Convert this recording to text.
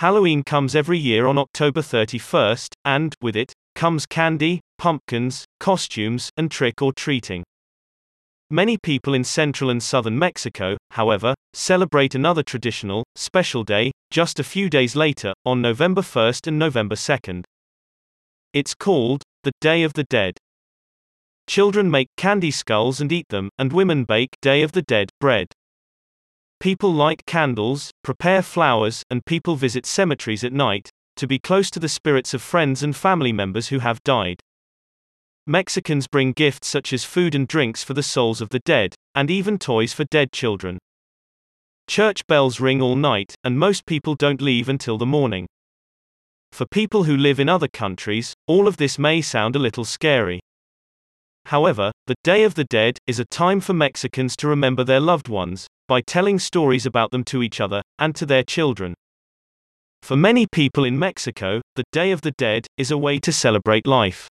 Halloween comes every year on October 31st, and, with it, comes candy, pumpkins, costumes, and trick-or-treating. Many people in central and southern Mexico, however, celebrate another traditional, special day, just a few days later, on November 1st and November 2nd. It's called the Day of the Dead. Children make candy skulls and eat them, and women bake Day of the Dead bread. People light candles, prepare flowers, and people visit cemeteries at night, to be close to the spirits of friends and family members who have died. Mexicans bring gifts such as food and drinks for the souls of the dead, and even toys for dead children. Church bells ring all night, and most people don't leave until the morning. For people who live in other countries, all of this may sound a little scary. However, the Day of the Dead is a time for Mexicans to remember their loved ones, by telling stories about them to each other, and to their children. For many people in Mexico, the Day of the Dead is a way to celebrate life.